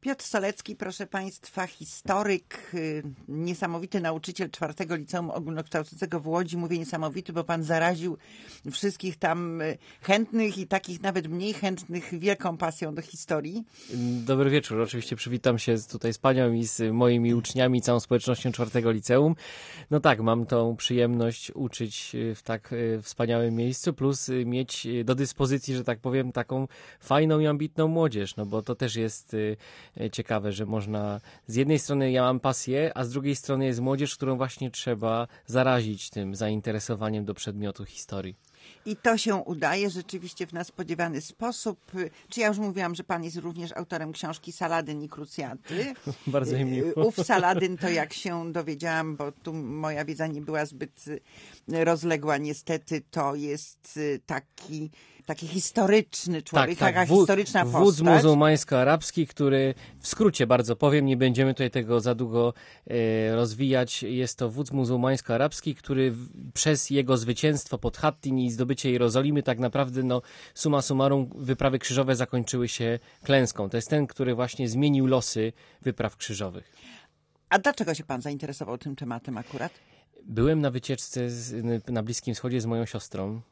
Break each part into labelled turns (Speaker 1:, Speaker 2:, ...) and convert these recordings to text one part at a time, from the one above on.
Speaker 1: Piotr Solecki, proszę Państwa, historyk, niesamowity nauczyciel 4. Liceum Ogólnokształcącego w Łodzi. Mówię niesamowity, bo Pan zaraził wszystkich tam chętnych i takich nawet mniej chętnych wielką pasją do historii.
Speaker 2: Dobry wieczór. Oczywiście przywitam się tutaj z Panią i z moimi uczniami i całą społecznością 4. Liceum. No tak, mam tą przyjemność uczyć w tak wspaniałym miejscu, plus mieć do dyspozycji, że tak powiem, taką fajną i ambitną młodzież, no bo to też jest ciekawe, że można, z jednej strony ja mam pasję, a z drugiej strony jest młodzież, którą właśnie trzeba zarazić tym zainteresowaniem do przedmiotu historii.
Speaker 1: I to się udaje rzeczywiście w niespodziewany sposób. Czy ja już mówiłam, że Pan jest również autorem książki Saladyn i Krucjaty?
Speaker 2: Bardzo mi miło.
Speaker 1: Ów Saladyn to, jak się dowiedziałam, bo tu moja wiedza nie była zbyt rozległa niestety, to jest taki historyczny człowiek, taka historyczna postać.
Speaker 2: Wódz muzułmańsko-arabski, który, w skrócie bardzo powiem, nie będziemy tutaj tego za długo rozwijać, jest to wódz muzułmańsko-arabski, który przez jego zwycięstwo pod Hattin i zdobycie Jerozolimy tak naprawdę, no summa summarum, wyprawy krzyżowe zakończyły się klęską. To jest ten, który właśnie zmienił losy wypraw krzyżowych.
Speaker 1: A dlaczego się Pan zainteresował tym tematem akurat?
Speaker 2: Byłem na wycieczce na Bliskim Wschodzie z moją siostrą.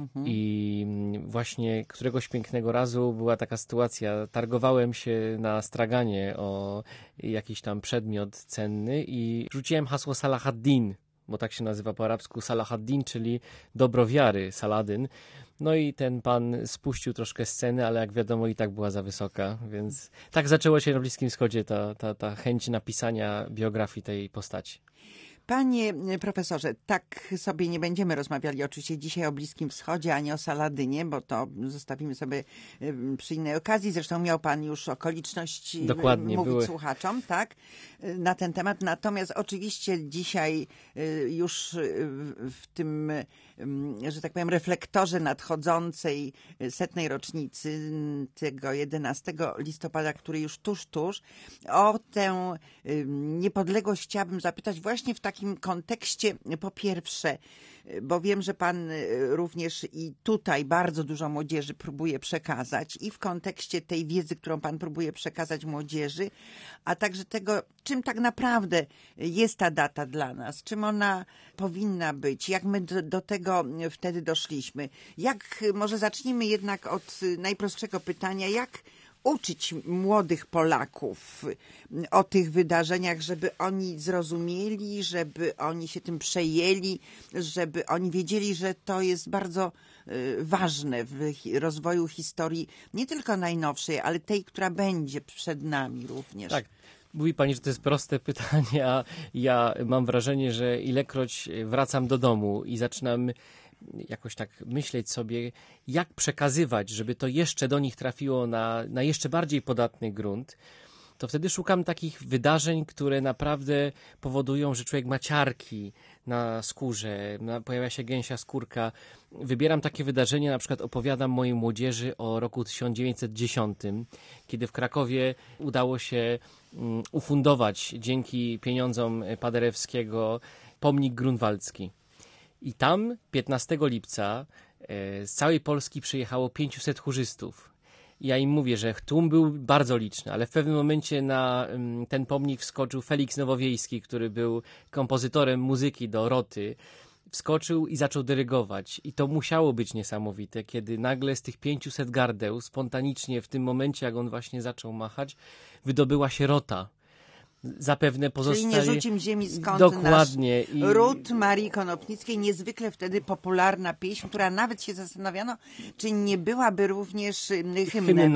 Speaker 2: I właśnie któregoś pięknego razu była taka sytuacja, targowałem się na straganie o jakiś tam przedmiot cenny i rzuciłem hasło Salah ad-Din, bo tak się nazywa po arabsku Salah ad-Din, czyli dobro wiary, Saladyn. No i ten pan spuścił troszkę sceny, ale jak wiadomo i tak była za wysoka, więc tak zaczęło się na Bliskim Wschodzie ta chęć napisania biografii tej postaci.
Speaker 1: Panie profesorze, tak sobie nie będziemy rozmawiali oczywiście dzisiaj o Bliskim Wschodzie, ani o Saladynie, bo to zostawimy sobie przy innej okazji. Zresztą miał Pan już okoliczność mówić słuchaczom, tak, na ten temat. Natomiast oczywiście dzisiaj już w tym, że tak powiem, reflektorze nadchodzącej 100. rocznicy tego 11 listopada, który już tuż, o tę niepodległość chciałabym zapytać właśnie w takim kontekście, po pierwsze, bo wiem, że Pan również i tutaj bardzo dużo młodzieży próbuje przekazać i w kontekście tej wiedzy, którą Pan próbuje przekazać młodzieży, a także tego, czym tak naprawdę jest ta data dla nas, czym ona powinna być, jak my do tego wtedy doszliśmy. Może zacznijmy jednak od najprostszego pytania, jak uczyć młodych Polaków o tych wydarzeniach, żeby oni zrozumieli, żeby oni się tym przejęli, żeby oni wiedzieli, że to jest bardzo ważne w rozwoju historii, nie tylko najnowszej, ale tej, która będzie przed nami również.
Speaker 2: Tak. Mówi Pani, że to jest proste pytanie, a ja mam wrażenie, że ilekroć wracam do domu i zaczynam jakoś tak myśleć sobie, jak przekazywać, żeby to jeszcze do nich trafiło na jeszcze bardziej podatny grunt, to wtedy szukam takich wydarzeń, które naprawdę powodują, że człowiek ma ciarki na skórze, pojawia się gęsia skórka. Wybieram takie wydarzenia, na przykład opowiadam mojej młodzieży o roku 1910, kiedy w Krakowie udało się ufundować dzięki pieniądzom Paderewskiego pomnik grunwaldzki. I tam 15 lipca z całej Polski przyjechało 500 chórzystów. Ja im mówię, że tłum był bardzo liczny, ale w pewnym momencie na ten pomnik wskoczył Feliks Nowowiejski, który był kompozytorem muzyki do Roty. Wskoczył i zaczął dyrygować. I to musiało być niesamowite, kiedy nagle z tych 500 gardeł, spontanicznie w tym momencie, jak on właśnie zaczął machać, wydobyła się Rota. Zapewne pozostali...
Speaker 1: Czyli nie rzucim ziemi skąd
Speaker 2: dokładnie.
Speaker 1: Ród Marii Konopnickiej, niezwykle wtedy popularna pieśń, która nawet się zastanawiano, czy nie byłaby również hymnem.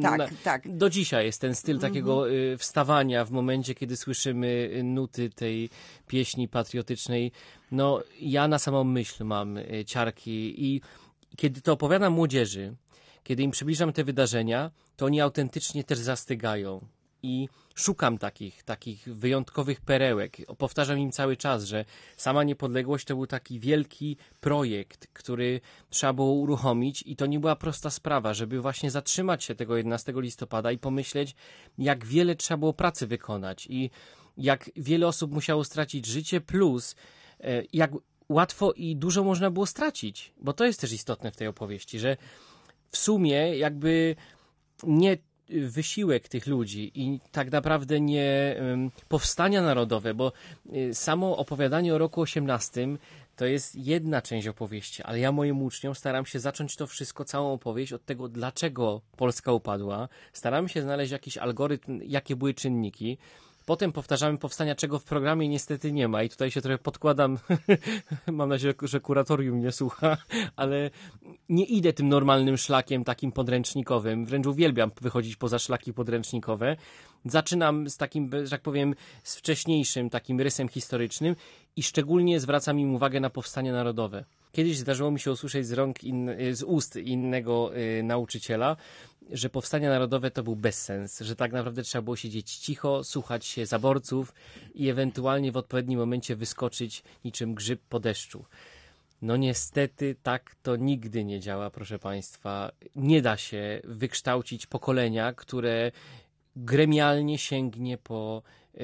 Speaker 1: Tak.
Speaker 2: Do dzisiaj jest ten styl takiego wstawania w momencie, kiedy słyszymy nuty tej pieśni patriotycznej. No, ja na samą myśl mam ciarki i kiedy to opowiadam młodzieży, kiedy im przybliżam te wydarzenia, to oni autentycznie też zastygają. I szukam takich wyjątkowych perełek. Powtarzam im cały czas, że sama niepodległość to był taki wielki projekt, który trzeba było uruchomić i to nie była prosta sprawa, żeby właśnie zatrzymać się tego 11 listopada i pomyśleć, jak wiele trzeba było pracy wykonać i jak wiele osób musiało stracić życie, plus jak łatwo i dużo można było stracić. Bo to jest też istotne w tej opowieści, że w sumie jakby nie wysiłek tych ludzi i tak naprawdę nie powstania narodowe, bo samo opowiadanie o roku 18 to jest jedna część opowieści, ale ja moim uczniom staram się zacząć to wszystko, całą opowieść od tego, dlaczego Polska upadła. Staram się znaleźć jakiś algorytm, jakie były czynniki. Potem powtarzamy powstania, czego w programie niestety nie ma i tutaj się trochę podkładam, mam nadzieję, że kuratorium nie słucha, ale nie idę tym normalnym szlakiem takim podręcznikowym, wręcz uwielbiam wychodzić poza szlaki podręcznikowe. Zaczynam z takim, że tak powiem, z wcześniejszym takim rysem historycznym i szczególnie zwracam im uwagę na powstanie narodowe. Kiedyś zdarzyło mi się usłyszeć z ust innego nauczyciela, że powstanie narodowe to był bezsens, że tak naprawdę trzeba było siedzieć cicho, słuchać się zaborców i ewentualnie w odpowiednim momencie wyskoczyć niczym grzyb po deszczu. No niestety tak to nigdy nie działa, proszę Państwa. Nie da się wykształcić pokolenia, które gremialnie sięgnie po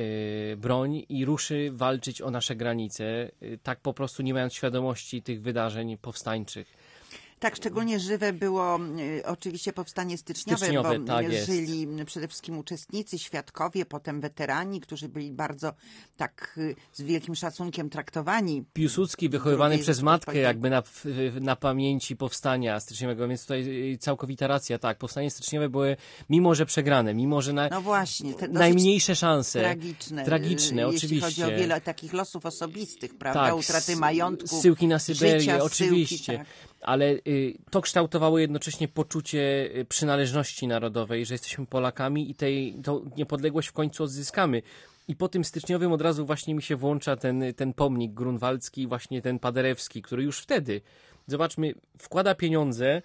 Speaker 2: broń i ruszy walczyć o nasze granice, tak po prostu nie mając świadomości tych wydarzeń powstańczych.
Speaker 1: Tak, szczególnie żywe było oczywiście powstanie styczniowe, bo
Speaker 2: tak
Speaker 1: żyli przede wszystkim uczestnicy, świadkowie, potem weterani, którzy byli bardzo tak z wielkim szacunkiem traktowani.
Speaker 2: Piłsudski wychowywany przez matkę jakby na pamięci powstania styczniowego, więc tutaj całkowita racja, tak, powstanie styczniowe były, mimo że przegrane, mimo że
Speaker 1: no właśnie,
Speaker 2: najmniejsze szanse.
Speaker 1: Tragiczne,
Speaker 2: oczywiście.
Speaker 1: Jeśli chodzi o wiele takich losów osobistych, prawda,
Speaker 2: tak,
Speaker 1: utraty majątku,
Speaker 2: zsyłki na Syberię,
Speaker 1: życia,
Speaker 2: oczywiście.
Speaker 1: zsyłki, tak.
Speaker 2: Ale to kształtowało jednocześnie poczucie przynależności narodowej, że jesteśmy Polakami i tą niepodległość w końcu odzyskamy. I po tym styczniowym od razu właśnie mi się włącza ten pomnik grunwaldzki, właśnie ten paderewski, który już wtedy, zobaczmy, wkłada pieniądze.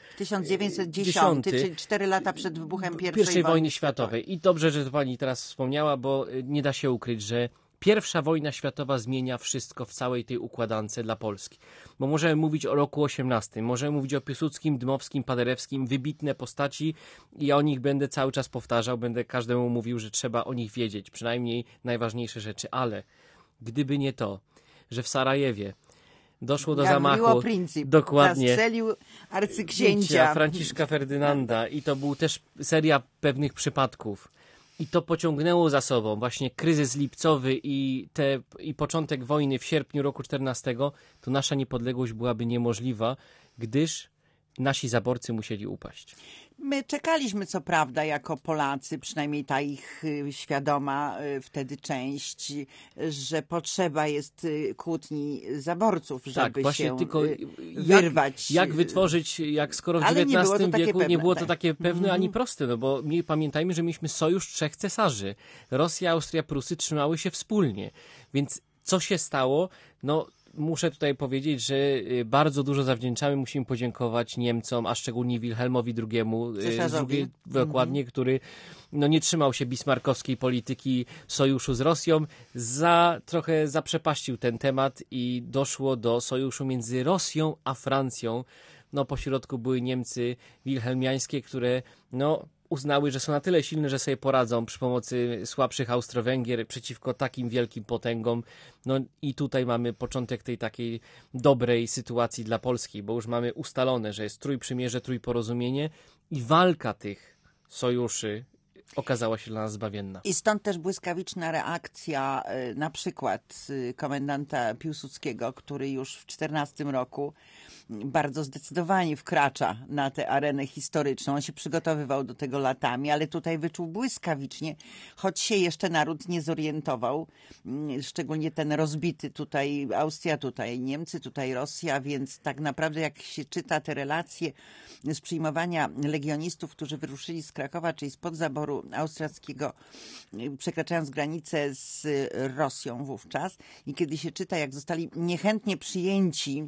Speaker 1: 1910, czyli 4 lata przed wybuchem I wojny światowej.
Speaker 2: I dobrze, że to pani teraz wspomniała, bo nie da się ukryć, że I wojna światowa zmienia wszystko w całej tej układance dla Polski. Bo możemy mówić o roku 18, możemy mówić o Piłsudskim, Dmowskim, Paderewskim, wybitne postaci i ja o nich będę cały czas powtarzał, będę każdemu mówił, że trzeba o nich wiedzieć, przynajmniej najważniejsze rzeczy, ale gdyby nie to, że w Sarajewie doszło do zamachu, dokładnie,
Speaker 1: zastrzelił arcyksięcia
Speaker 2: Franciszka Ferdynanda i to był też seria pewnych przypadków. I to pociągnęło za sobą właśnie kryzys lipcowy i początek wojny w sierpniu roku 14, to nasza niepodległość byłaby niemożliwa, gdyż nasi zaborcy musieli upaść.
Speaker 1: My czekaliśmy, co prawda, jako Polacy, przynajmniej ta ich świadoma wtedy część, że potrzeba jest kłótni zaborców, żeby
Speaker 2: tak, się
Speaker 1: tylko wyrwać.
Speaker 2: Jak wytworzyć, skoro w XIX wieku nie było to takie pewne ani proste, no bo pamiętajmy, że mieliśmy sojusz 3 cesarzy. Rosja, Austria, Prusy trzymały się wspólnie. Więc co się stało? No muszę tutaj powiedzieć, że bardzo dużo zawdzięczamy, musimy podziękować Niemcom, a szczególnie Wilhelmowi II, dokładnie, który nie trzymał się bismarckowskiej polityki sojuszu z Rosją, trochę zaprzepaścił ten temat i doszło do sojuszu między Rosją a Francją. Po środku były Niemcy wilhelmiańskie, które uznały, że są na tyle silne, że sobie poradzą przy pomocy słabszych Austro-Węgier przeciwko takim wielkim potęgom. I tutaj mamy początek tej takiej dobrej sytuacji dla Polski, bo już mamy ustalone, że jest trójprzymierze, trójporozumienie i walka tych sojuszy okazała się dla nas zbawienna.
Speaker 1: I stąd też błyskawiczna reakcja na przykład komendanta Piłsudskiego, który już w 14 roku bardzo zdecydowanie wkracza na tę arenę historyczną. On się przygotowywał do tego latami, ale tutaj wyczuł błyskawicznie, choć się jeszcze naród nie zorientował, szczególnie ten rozbity tutaj Austria, tutaj Niemcy, tutaj Rosja, więc tak naprawdę jak się czyta te relacje z przyjmowania legionistów, którzy wyruszyli z Krakowa, czyli spod zaboru austriackiego, przekraczając granicę z Rosją wówczas i kiedy się czyta, jak zostali niechętnie przyjęci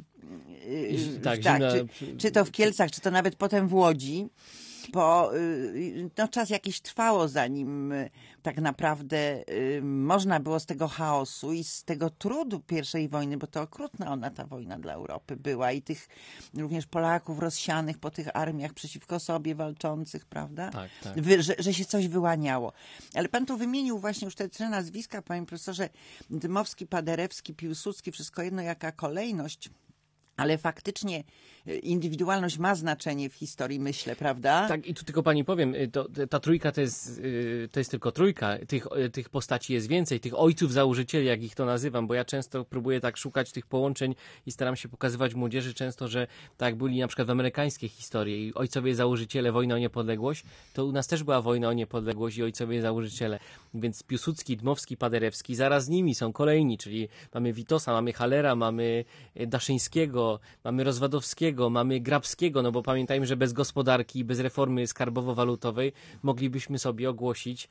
Speaker 1: czy to w Kielcach, czy to nawet potem w Łodzi, bo czas jakiś trwało, zanim tak naprawdę można było z tego chaosu i z tego trudu I wojny, bo to okrutna ona ta wojna dla Europy była i tych również Polaków rozsianych po tych armiach przeciwko sobie walczących, prawda?
Speaker 2: Tak.
Speaker 1: Że się coś wyłaniało. Ale pan tu wymienił właśnie już te 3 nazwiska, panie profesorze, Dmowski, Paderewski, Piłsudski, wszystko jedno jaka kolejność. Ale faktycznie indywidualność ma znaczenie w historii, myślę, prawda?
Speaker 2: Tak, i tu tylko pani powiem, ta trójka to jest tylko trójka. Tych postaci jest więcej, tych ojców założycieli, jak ich to nazywam, bo ja często próbuję tak szukać tych połączeń i staram się pokazywać młodzieży często, że tak jak byli na przykład w amerykańskiej historii i ojcowie założyciele wojny o niepodległość, to u nas też była wojna o niepodległość i ojcowie założyciele. Więc Piłsudski, Dmowski, Paderewski, zaraz z nimi są kolejni, czyli mamy Witosa, mamy Hallera, mamy Daszyńskiego, mamy Rozwadowskiego, mamy Grabskiego, no bo pamiętajmy, że bez gospodarki, bez reformy skarbowo-walutowej moglibyśmy sobie ogłosić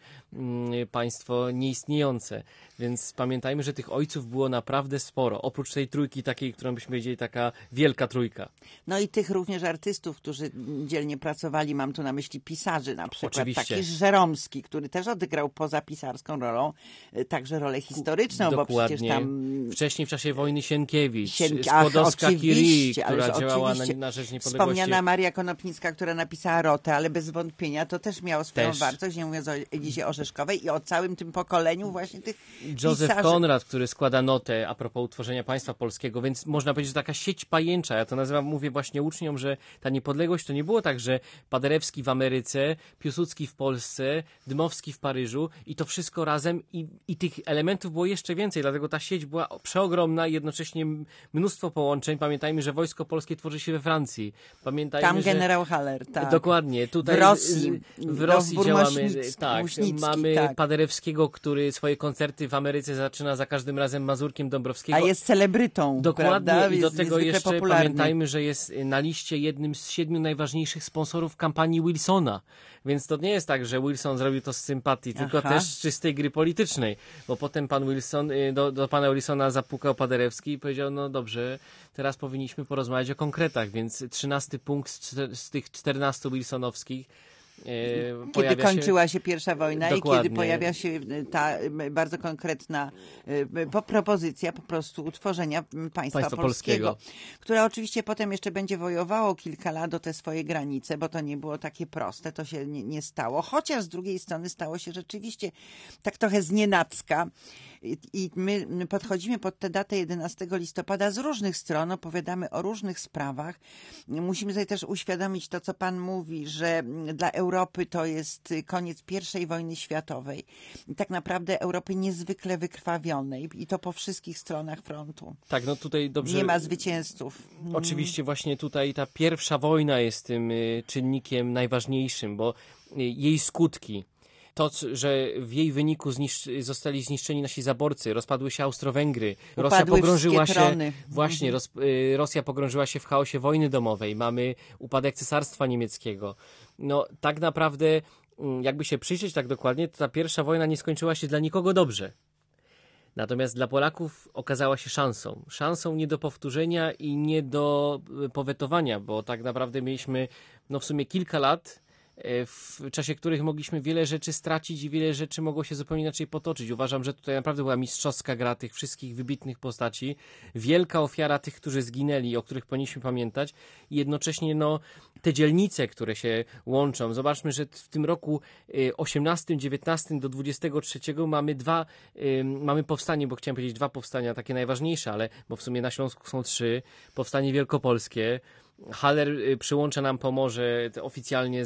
Speaker 2: państwo nieistniejące. Więc pamiętajmy, że tych ojców było naprawdę sporo. Oprócz tej trójki takiej, którą byśmy powiedzieli, taka wielka trójka.
Speaker 1: No i tych również artystów, którzy dzielnie pracowali, mam tu na myśli pisarzy na przykład.
Speaker 2: Oczywiście.
Speaker 1: Taki Żeromski, który też odegrał poza pisarską rolą także rolę historyczną,
Speaker 2: Dokładnie.
Speaker 1: bo przecież tam...
Speaker 2: Wcześniej w czasie wojny Sienkiewicz,
Speaker 1: Ach,
Speaker 2: Skłodowska-Curie, która
Speaker 1: ależ
Speaker 2: działała
Speaker 1: oczywiście.
Speaker 2: na rzecz niepodległości.
Speaker 1: Wspomniana Maria Konopnicka, która napisała Rotę, ale bez wątpienia to też miało swoją
Speaker 2: Też.
Speaker 1: wartość, nie mówiąc o Elizie Orzeszkowej i o całym tym pokoleniu właśnie tych
Speaker 2: Józef
Speaker 1: pisarzy.
Speaker 2: Konrad, który składa notę a propos utworzenia państwa polskiego, więc można powiedzieć, że taka sieć pajęcza. Ja to nazywam, mówię właśnie uczniom, że ta niepodległość to nie było tak, że Paderewski w Ameryce, Piłsudski w Polsce, Dmowski w Paryżu i to wszystko razem i tych elementów było jeszcze więcej, dlatego ta sieć była przeogromna i jednocześnie mnóstwo połączeń. Pamiętajmy, że Wojsko Polskie tworzy się we Francji. Pamiętajmy,
Speaker 1: Tam
Speaker 2: że...
Speaker 1: generał Haller, tak.
Speaker 2: Dokładnie. Tutaj w Rosji działamy. Tak, mamy
Speaker 1: tak.
Speaker 2: Paderewskiego, który swoje koncerty w Ameryce zaczyna za każdym razem Mazurkiem Dąbrowskiego.
Speaker 1: A jest celebrytą,
Speaker 2: Dokładnie.
Speaker 1: prawda?
Speaker 2: I do
Speaker 1: Jest
Speaker 2: tego jeszcze
Speaker 1: popularny.
Speaker 2: pamiętajmy, że jest na liście jednym z 7 najważniejszych sponsorów kampanii Wilsona. Więc to nie jest tak, że Wilson zrobił to z sympatii, tylko też z czystej gry politycznej. Bo potem pan Wilson, do pana Wilsona zapukał Paderewski i powiedział, no dobrze, teraz powinniśmy porozmawiać o konkretach, więc 13 punkt z tych 14 wilsonowskich
Speaker 1: kiedy kończyła się pierwsza wojna
Speaker 2: Dokładnie.
Speaker 1: i kiedy pojawia się ta bardzo konkretna propozycja po prostu utworzenia państwa polskiego, które oczywiście potem jeszcze będzie wojowało kilka lat o te swoje granice, bo to nie było takie proste, to się nie stało, chociaż z drugiej strony stało się rzeczywiście tak trochę znienacka i my podchodzimy pod tę datę 11 listopada z różnych stron, opowiadamy o różnych sprawach. Musimy sobie też uświadomić to, co pan mówi, że dla Europy to jest koniec I wojny światowej i tak naprawdę Europy niezwykle wykrwawionej i to po wszystkich stronach frontu.
Speaker 2: Tak, no tutaj dobrze.
Speaker 1: Nie ma zwycięzców.
Speaker 2: Oczywiście właśnie tutaj ta pierwsza wojna jest tym czynnikiem najważniejszym, bo jej skutki, to, że w jej wyniku zostali zniszczeni nasi zaborcy, rozpadły się Austro-Węgry, Rosja pogrążyła się, właśnie, Rosja pogrążyła się w chaosie wojny domowej, mamy upadek Cesarstwa Niemieckiego. No tak naprawdę, jakby się przyjrzeć tak dokładnie, to ta pierwsza wojna nie skończyła się dla nikogo dobrze. Natomiast dla Polaków okazała się szansą nie do powtórzenia i nie do powetowania, bo tak naprawdę mieliśmy w sumie kilka lat, w czasie których mogliśmy wiele rzeczy stracić i wiele rzeczy mogło się zupełnie inaczej potoczyć. Uważam, że tutaj naprawdę była mistrzowska gra tych wszystkich wybitnych postaci, wielka ofiara tych, którzy zginęli, o których powinniśmy pamiętać i jednocześnie te dzielnice, które się łączą. Zobaczmy, że w tym roku 18, 19 do 23 mamy powstanie, bo chciałem powiedzieć 2 powstania, takie najważniejsze, ale bo w sumie na Śląsku są 3. Powstanie wielkopolskie. Haller przyłącza nam Pomorze oficjalnie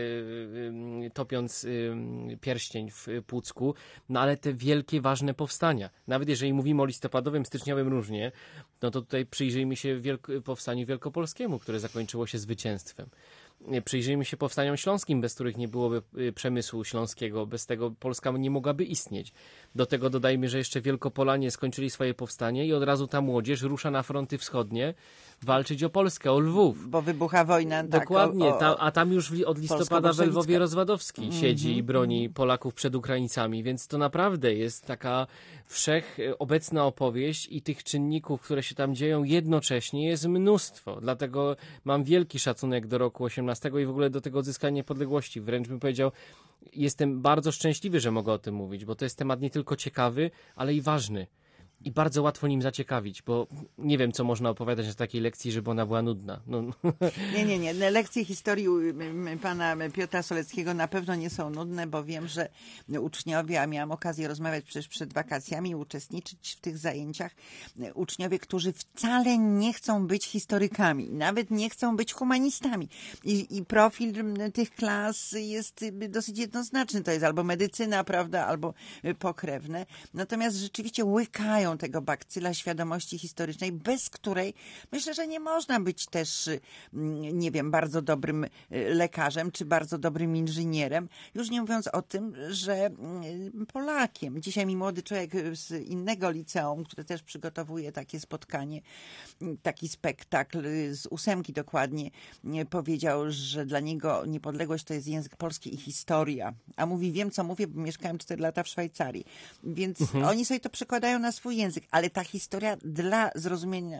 Speaker 2: topiąc pierścień w Pucku, ale te wielkie, ważne powstania. Nawet jeżeli mówimy o listopadowym, styczniowym różnie, no to tutaj przyjrzyjmy się powstaniu wielkopolskiemu, które zakończyło się zwycięstwem. Przyjrzyjmy się powstaniom śląskim, bez których nie byłoby przemysłu śląskiego, bez tego Polska nie mogłaby istnieć. Do tego dodajmy, że jeszcze Wielkopolanie skończyli swoje powstanie i od razu ta młodzież rusza na fronty wschodnie walczyć o Polskę, o Lwów.
Speaker 1: Bo wybucha wojna.
Speaker 2: Dokładnie, a tam już od listopada w Lwowie Rozwadowski siedzi i broni Polaków przed Ukraińcami, więc to naprawdę jest taka wszechobecna opowieść i tych czynników, które się tam dzieją jednocześnie jest mnóstwo. Dlatego mam wielki szacunek do roku 18 i w ogóle do tego odzyskania niepodległości. Wręcz bym powiedział, jestem bardzo szczęśliwy, że mogę o tym mówić, bo to jest temat nie tylko ciekawy, ale i ważny. i bardzo łatwo nim zaciekawić, bo nie wiem, co można opowiadać na takiej lekcji, żeby ona była nudna. No.
Speaker 1: Nie. Lekcje historii pana Piotra Soleckiego na pewno nie są nudne, bo wiem, że uczniowie, a miałam okazję rozmawiać przecież przed wakacjami, uczestniczyć w tych zajęciach, uczniowie, którzy wcale nie chcą być historykami, nawet nie chcą być humanistami. I profil tych klas jest dosyć jednoznaczny. To jest albo medycyna, prawda, albo pokrewne. Natomiast rzeczywiście łykają tego bakcyla świadomości historycznej, bez której myślę, że nie można być też, nie wiem, bardzo dobrym lekarzem czy bardzo dobrym inżynierem. Już nie mówiąc o tym, że Polakiem. Dzisiaj mi młody człowiek z innego liceum, które też przygotowuje takie spotkanie, taki spektakl z 8 dokładnie, powiedział, że dla niego niepodległość to jest język polski i historia. A mówi, wiem co mówię, bo mieszkałem 4 lata w Szwajcarii. Więc oni sobie to przekładają na swój język, ale ta historia dla zrozumienia,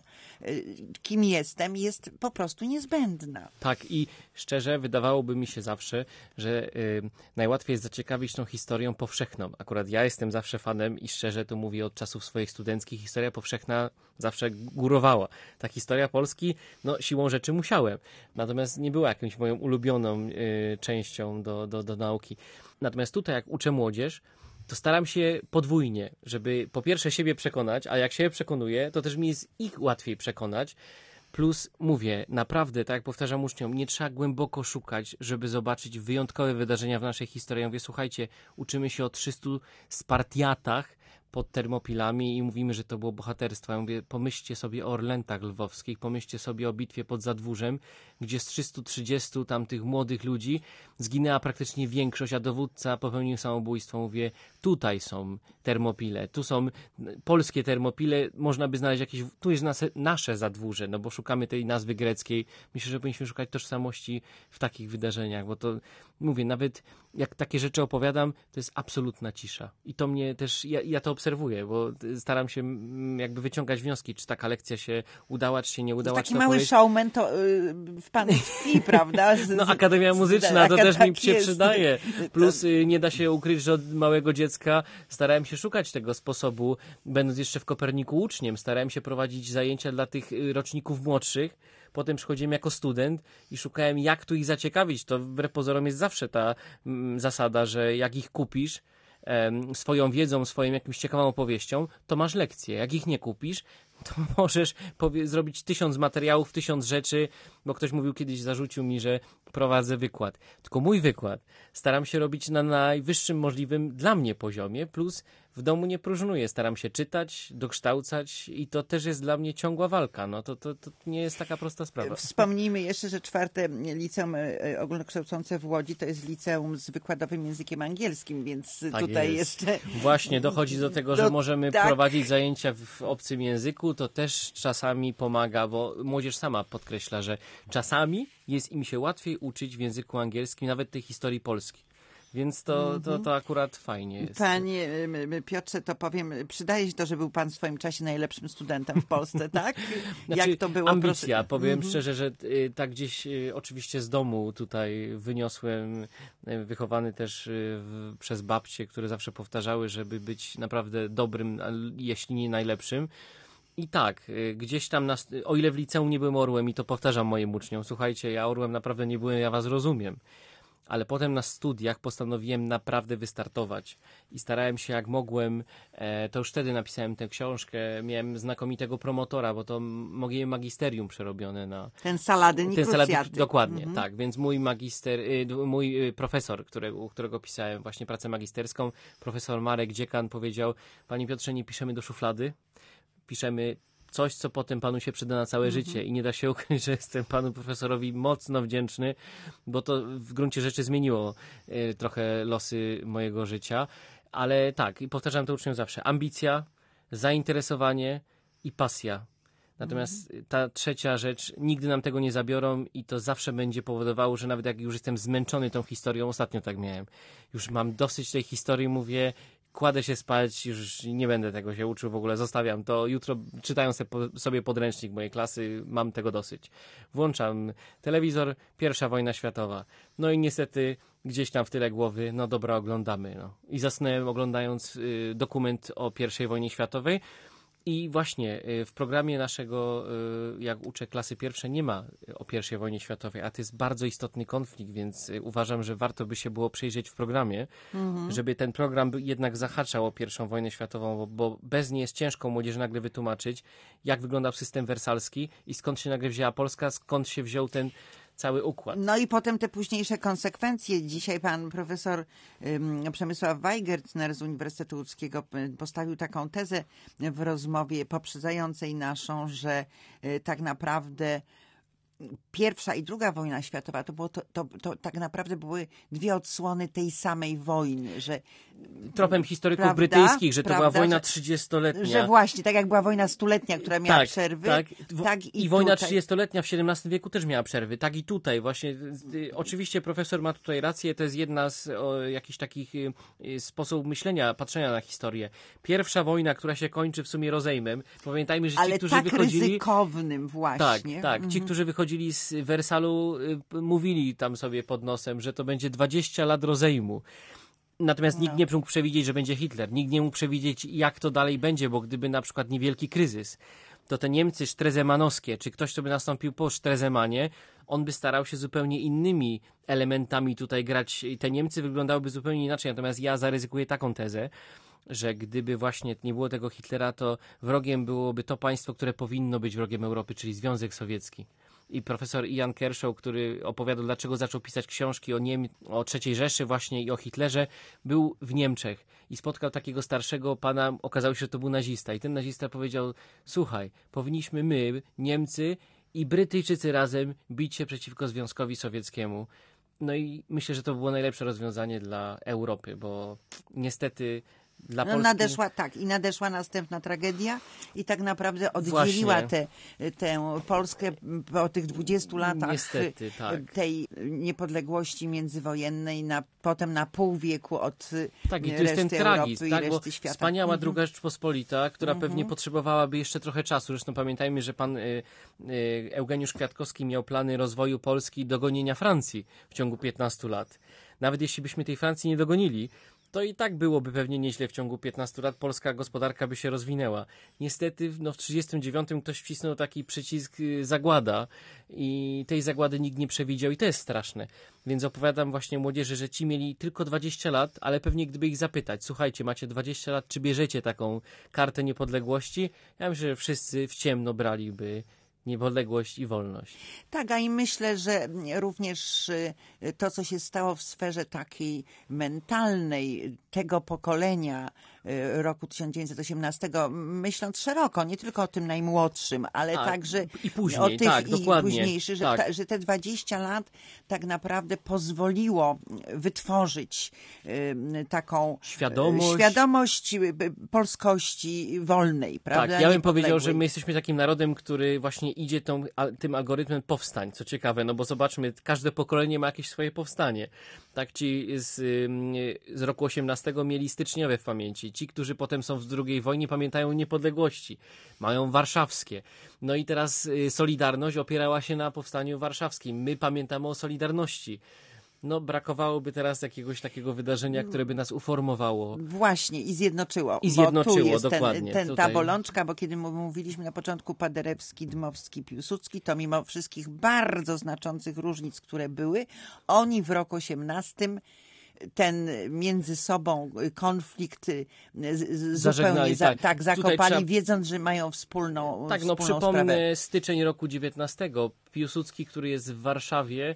Speaker 1: kim jestem, jest po prostu niezbędna.
Speaker 2: Tak, i szczerze wydawałoby mi się zawsze, że najłatwiej jest zaciekawić tą historią powszechną. Akurat ja jestem zawsze fanem i szczerze to mówię od czasów swoich studenckich, historia powszechna zawsze górowała. Ta historia Polski, no siłą rzeczy musiałem. Natomiast nie była jakąś moją ulubioną częścią do nauki. Natomiast tutaj jak uczę młodzież, to staram się podwójnie, żeby po pierwsze siebie przekonać, a jak siebie przekonuję, to też mi jest ich łatwiej przekonać. Plus mówię, naprawdę, tak jak powtarzam uczniom, nie trzeba głęboko szukać, żeby zobaczyć wyjątkowe wydarzenia w naszej historii. Ja mówię, słuchajcie, uczymy się o 300 Spartiatach pod Termopilami i mówimy, że to było bohaterstwo. Ja mówię, pomyślcie sobie o Orlętach Lwowskich, pomyślcie sobie o bitwie pod Zadwórzem, gdzie z 330 tamtych młodych ludzi zginęła praktycznie większość, a dowódca popełnił samobójstwo. Mówię, tutaj są Termopile, tu są polskie Termopile, można by znaleźć jakieś, tu jest nasze Zadwórze, no bo szukamy tej nazwy greckiej. Myślę, że powinniśmy szukać tożsamości w takich wydarzeniach, bo to, mówię, nawet jak takie rzeczy opowiadam, to jest absolutna cisza. I to mnie też, ja to obserwuję, bo staram się jakby wyciągać wnioski, czy taka lekcja się udała, czy się nie udała.
Speaker 1: Taki mały showman to w panu tkwi, prawda?
Speaker 2: No Akademia Muzyczna to też mi się przydaje. Plus nie da się ukryć, że od małego dziecka starałem się szukać tego sposobu, będąc jeszcze w Koperniku uczniem, starałem się prowadzić zajęcia dla tych roczników młodszych. Potem przychodziłem jako student i szukałem, jak tu ich zaciekawić. To wbrew pozorom jest zawsze ta zasada, że jak ich kupisz swoją wiedzą, swoją jakąś ciekawą opowieścią, to masz lekcję. Jak ich nie kupisz, to możesz zrobić 1000 materiałów, 1000 rzeczy, bo ktoś mówił kiedyś, zarzucił mi, że prowadzę wykład. Tylko mój wykład staram się robić na najwyższym możliwym dla mnie poziomie, plus w domu nie próżnuję. Staram się czytać, dokształcać i to też jest dla mnie ciągła walka. No to nie jest taka prosta sprawa.
Speaker 1: Wspomnijmy jeszcze, że 4. liceum ogólnokształcące w Łodzi to jest liceum z wykładowym językiem angielskim, więc tak tutaj
Speaker 2: jest.
Speaker 1: jeszcze...
Speaker 2: Właśnie dochodzi do tego, że możemy prowadzić zajęcia w obcym języku, to też czasami pomaga, bo młodzież sama podkreśla, że czasami jest im się łatwiej uczyć w języku angielskim, nawet tej historii polskiej. Więc to akurat fajnie jest.
Speaker 1: Panie Piotrze, to powiem, przydaje się to, że był pan w swoim czasie najlepszym studentem w Polsce, tak?
Speaker 2: Znaczy,
Speaker 1: jak to było?
Speaker 2: Ambicja. Powiem szczerze, że tak gdzieś oczywiście z domu tutaj wyniosłem, wychowany też przez babcie, które zawsze powtarzały, żeby być naprawdę dobrym, jeśli nie najlepszym. I tak, gdzieś tam, o ile w liceum nie byłem orłem i to powtarzam moim uczniom, słuchajcie, ja orłem naprawdę nie byłem, ja was rozumiem. Ale potem na studiach postanowiłem naprawdę wystartować i starałem się jak mogłem, to już wtedy napisałem tę książkę, miałem znakomitego promotora, bo to moje magisterium przerobione na...
Speaker 1: Ten Saladyn i Krucjaty.
Speaker 2: Dokładnie, tak, więc mój mój profesor, u którego pisałem właśnie pracę magisterską, profesor Marek Dziekan powiedział, panie Piotrze, nie piszemy do szuflady, piszemy coś, co potem panu się przyda na całe życie i nie da się ukryć, że jestem panu profesorowi mocno wdzięczny, bo to w gruncie rzeczy zmieniło trochę losy mojego życia, ale tak, i powtarzam to uczniom zawsze, ambicja, zainteresowanie i pasja. Natomiast ta trzecia rzecz, nigdy nam tego nie zabiorą i to zawsze będzie powodowało, że nawet jak już jestem zmęczony tą historią, ostatnio tak miałem, już mam dosyć tej historii, mówię, kładę się spać, już nie będę tego się uczył w ogóle, zostawiam to. Jutro czytają sobie podręcznik mojej klasy, mam tego dosyć. Włączam telewizor, I wojna światowa. No i niestety gdzieś tam w tyle głowy, no dobra, oglądamy. No. I zasnąłem oglądając dokument o I wojnie światowej. I właśnie w programie naszego, jak uczę klasy pierwsze, nie ma o I wojnie światowej, a to jest bardzo istotny konflikt, więc uważam, że warto by się było przyjrzeć w programie, żeby ten program jednak zahaczał o I wojnę światową, bo bez niej jest ciężko młodzieży nagle wytłumaczyć, jak wyglądał system wersalski i skąd się nagle wzięła Polska, skąd się wziął ten cały układ.
Speaker 1: No i potem te późniejsze konsekwencje. Dzisiaj pan profesor Przemysław Weigertner z Uniwersytetu Łódzkiego postawił taką tezę w rozmowie poprzedzającej naszą, że tak naprawdę Pierwsza i Druga wojna światowa to tak naprawdę były dwie odsłony tej samej wojny, że
Speaker 2: tropem historyków
Speaker 1: prawda,
Speaker 2: brytyjskich, że to była
Speaker 1: prawda,
Speaker 2: wojna 30-letnia.
Speaker 1: Że właśnie, tak jak była wojna stuletnia, która miała przerwy.
Speaker 2: Tak i wojna 30-letnia w XVII wieku też miała przerwy. Tak i tutaj właśnie. Oczywiście profesor ma tutaj rację, to jest jedna z jakichś takich sposobów myślenia, patrzenia na historię. Pierwsza wojna, która się kończy w sumie rozejmem. Pamiętajmy, że ci,
Speaker 1: ale
Speaker 2: którzy
Speaker 1: tak
Speaker 2: wychodzili...
Speaker 1: ryzykownym właśnie.
Speaker 2: Tak. Ci, którzy wychodzili z Wersalu, mówili tam sobie pod nosem, że to będzie 20 lat rozejmu. Natomiast nikt nie mógł przewidzieć, że będzie Hitler. Nikt nie mógł przewidzieć, jak to dalej będzie, bo gdyby na przykład niewielki kryzys, to te Niemcy strezemanowskie, czy ktoś, kto by nastąpił po Strezemanie, on by starał się zupełnie innymi elementami tutaj grać. Te Niemcy wyglądałyby zupełnie inaczej. Natomiast ja zaryzykuję taką tezę, że gdyby właśnie nie było tego Hitlera, to wrogiem byłoby to państwo, które powinno być wrogiem Europy, czyli Związek Sowiecki. I profesor Ian Kershaw, który opowiadał, dlaczego zaczął pisać książki o III Rzeszy właśnie i o Hitlerze, był w Niemczech i spotkał takiego starszego pana, okazało się, że to był nazista. I ten nazista powiedział, słuchaj, powinniśmy my, Niemcy i Brytyjczycy razem bić się przeciwko Związkowi Sowieckiemu. No i myślę, że to było najlepsze rozwiązanie dla Europy, bo niestety dla Polski...
Speaker 1: nadeszła następna tragedia i tak naprawdę oddzieliła tę Polskę po tych 20 latach
Speaker 2: niestety,
Speaker 1: tej niepodległości międzywojennej, potem na pół wieku od
Speaker 2: i to jest ten tragizm,
Speaker 1: Europy i reszty świata.
Speaker 2: Wspaniała Druga Rzeczpospolita, która pewnie potrzebowałaby jeszcze trochę czasu. Zresztą pamiętajmy, że pan Eugeniusz Kwiatkowski miał plany rozwoju Polski i dogonienia Francji w ciągu 15 lat. Nawet jeśli byśmy tej Francji nie dogonili, to i tak byłoby pewnie nieźle w ciągu 15 lat. Polska gospodarka by się rozwinęła. Niestety w 1939 ktoś wcisnął taki przycisk zagłada i tej zagłady nikt nie przewidział i to jest straszne. Więc opowiadam właśnie młodzieży, że ci mieli tylko 20 lat, ale pewnie gdyby ich zapytać, słuchajcie, macie 20 lat, czy bierzecie taką kartę niepodległości? Ja myślę, że wszyscy w ciemno braliby niepodległość i wolność.
Speaker 1: Tak, a i myślę, że również to, co się stało w sferze takiej mentalnej tego pokolenia roku 1918, myśląc szeroko, nie tylko o tym najmłodszym, ale także
Speaker 2: i później,
Speaker 1: o tych
Speaker 2: dokładnie.
Speaker 1: późniejszych, że te 20 lat tak naprawdę pozwoliło wytworzyć taką świadomość polskości wolnej, prawda?
Speaker 2: Tak, ja bym powiedział, że my jesteśmy takim narodem, który właśnie idzie tym algorytmem powstań, co ciekawe, no bo zobaczmy, każde pokolenie ma jakieś swoje powstanie. Tak, ci z roku 18 mieli styczniowe w pamięci. Ci, którzy potem są w II wojnie, pamiętają niepodległości. Mają warszawskie. No i teraz Solidarność opierała się na powstaniu warszawskim. My pamiętamy o Solidarności. No, brakowałoby teraz jakiegoś takiego wydarzenia, które by nas uformowało.
Speaker 1: Właśnie, i zjednoczyło.
Speaker 2: Bo tu jest
Speaker 1: dokładnie. Ta bolączka, bo kiedy mówiliśmy na początku Paderewski, Dmowski, Piłsudski, to mimo wszystkich bardzo znaczących różnic, które były, oni w roku 18 ten między sobą konflikt zupełnie zakopali, wiedząc, że mają wspólną
Speaker 2: przypomnę
Speaker 1: sprawę.
Speaker 2: Styczeń roku 19. Piłsudski, który jest w Warszawie,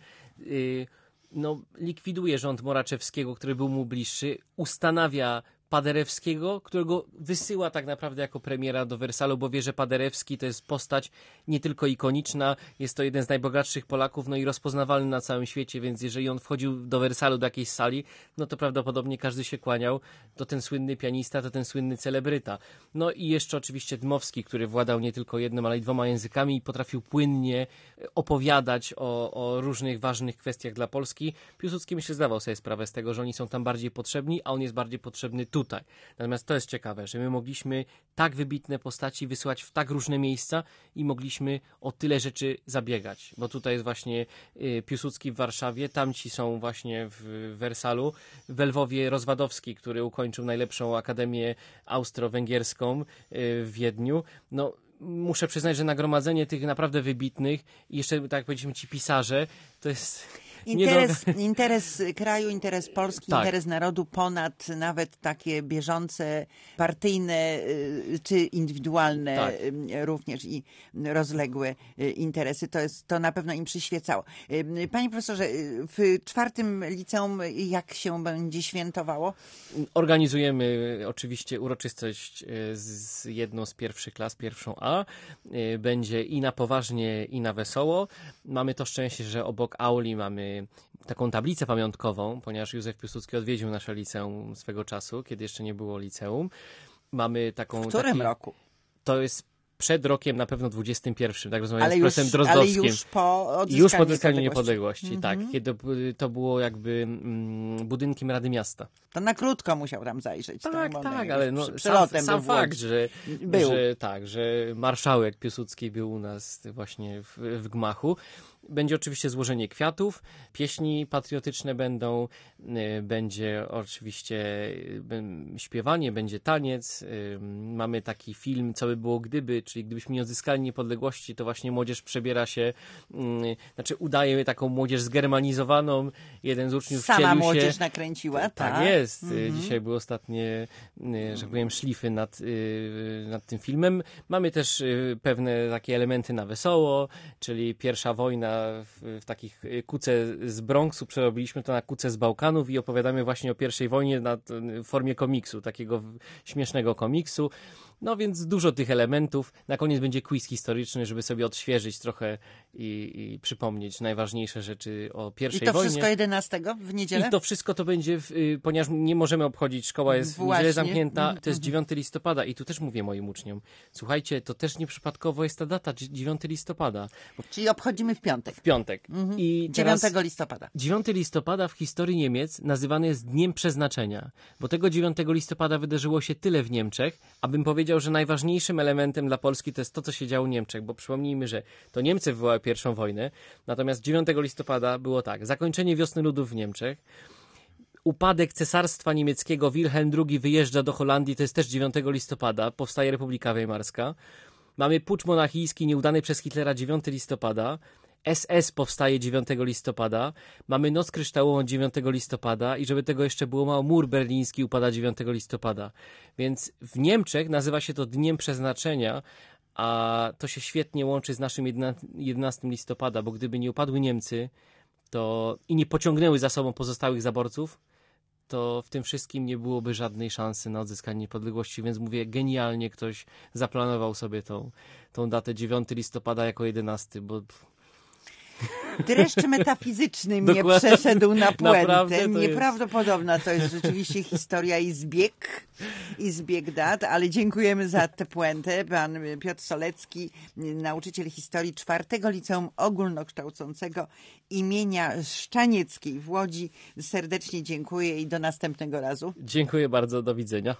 Speaker 2: likwiduje rząd Moraczewskiego, który był mu bliższy, ustanawia Paderewskiego, którego wysyła tak naprawdę jako premiera do Wersalu, bo wie, że Paderewski to jest postać nie tylko ikoniczna, jest to jeden z najbogatszych Polaków, no i rozpoznawalny na całym świecie, więc jeżeli on wchodził do Wersalu, do jakiejś sali, no to prawdopodobnie każdy się kłaniał, to ten słynny pianista, to ten słynny celebryta. No i jeszcze oczywiście Dmowski, który władał nie tylko jednym, ale i 2 językami i potrafił płynnie opowiadać o różnych ważnych kwestiach dla Polski. Piłsudski, myślę, zdawał sobie sprawę z tego, że oni są tam bardziej potrzebni, a on jest bardziej potrzebny tu, tutaj. Natomiast to jest ciekawe, że my mogliśmy tak wybitne postaci wysyłać w tak różne miejsca i mogliśmy o tyle rzeczy zabiegać. Bo tutaj jest właśnie Piłsudski w Warszawie, tamci są właśnie w Wersalu, w Lwowie Rozwadowski, który ukończył najlepszą akademię austro-węgierską w Wiedniu. No, muszę przyznać, że nagromadzenie tych naprawdę wybitnych i jeszcze, tak jak powiedzieliśmy, ci pisarze, to jest...
Speaker 1: Interes kraju, interes Polski,
Speaker 2: tak.
Speaker 1: Interes narodu ponad nawet takie bieżące, partyjne czy indywidualne
Speaker 2: tak.
Speaker 1: również i rozległe interesy. To na pewno im przyświecało. Panie profesorze, w 4. liceum jak się będzie świętowało?
Speaker 2: Organizujemy oczywiście uroczystość z jedną z pierwszych klas, pierwszą A. Będzie i na poważnie, i na wesoło. Mamy to szczęście, że obok auli mamy taką tablicę pamiątkową, ponieważ Józef Piłsudski odwiedził nasze liceum swego czasu, kiedy jeszcze nie było liceum. Mamy taką...
Speaker 1: W którym roku?
Speaker 2: To jest przed rokiem na pewno 21, tak rozmawiałem z profesorem Drozdowskim.
Speaker 1: Ale już po odzyskaniu
Speaker 2: niepodległości. Tak, kiedy to było jakby budynkiem Rady Miasta.
Speaker 1: To na krótko musiał tam zajrzeć.
Speaker 2: Tak, ale sam fakt, że marszałek Piłsudski był u nas właśnie w gmachu. Będzie oczywiście złożenie kwiatów, pieśni patriotyczne będą, będzie oczywiście śpiewanie, będzie taniec. Mamy taki film, co by było gdyby, czyli gdybyśmy nie odzyskali niepodległości, to właśnie młodzież przebiera się, udaje taką młodzież zgermanizowaną. Jeden z uczniów
Speaker 1: sama
Speaker 2: wcielił
Speaker 1: młodzież
Speaker 2: się.
Speaker 1: nakręciła,
Speaker 2: Tak jest. Dzisiaj były ostatnie, że powiem, szlify nad tym filmem. Mamy też pewne takie elementy na wesoło, czyli pierwsza wojna w takich kuce z Bronxu, przerobiliśmy to na kuce z Bałkanów i opowiadamy właśnie o pierwszej wojnie w formie komiksu, takiego śmiesznego komiksu. No więc dużo tych elementów. Na koniec będzie quiz historyczny, żeby sobie odświeżyć trochę i przypomnieć najważniejsze rzeczy o pierwszej wojnie.
Speaker 1: I to wszystko 11 w niedzielę?
Speaker 2: I to wszystko to będzie, ponieważ nie możemy obchodzić, szkoła jest w niedzielę zamknięta, to jest 9 listopada i tu też mówię moim uczniom, słuchajcie, to też nieprzypadkowo jest ta data, 9 listopada.
Speaker 1: Czyli obchodzimy w piątek.
Speaker 2: W piątek. I
Speaker 1: 9 listopada.
Speaker 2: 9 listopada w historii Niemiec nazywany jest Dniem Przeznaczenia, bo tego 9 listopada wydarzyło się tyle w Niemczech, abym powiedział, że najważniejszym elementem dla Polski to jest to, co się działo w Niemczech, bo przypomnijmy, że to Niemcy wywołały pierwszą wojnę, natomiast 9 listopada było tak, zakończenie wiosny ludów w Niemczech, upadek Cesarstwa Niemieckiego, Wilhelm II wyjeżdża do Holandii, to jest też 9 listopada, powstaje Republika Weimarska, mamy pucz monachijski nieudany przez Hitlera 9 listopada, SS powstaje 9 listopada, mamy Noc Kryształową 9 listopada i żeby tego jeszcze było mało, mur berliński upada 9 listopada. Więc w Niemczech nazywa się to Dniem Przeznaczenia, a to się świetnie łączy z naszym 11 listopada, bo gdyby nie upadły Niemcy i nie pociągnęły za sobą pozostałych zaborców, to w tym wszystkim nie byłoby żadnej szansy na odzyskanie niepodległości, więc mówię, genialnie ktoś zaplanował sobie tą datę 9 listopada jako 11, bo...
Speaker 1: Dreszcz metafizyczny mnie przeszedł na puentę.
Speaker 2: Nieprawdopodobna
Speaker 1: to jest rzeczywiście historia i zbieg dat, ale dziękujemy za tę puentę. Pan Piotr Solecki, nauczyciel historii 4. Liceum Ogólnokształcącego imienia Szczanieckiej w Łodzi. Serdecznie dziękuję i do następnego razu.
Speaker 2: Dziękuję bardzo, do widzenia.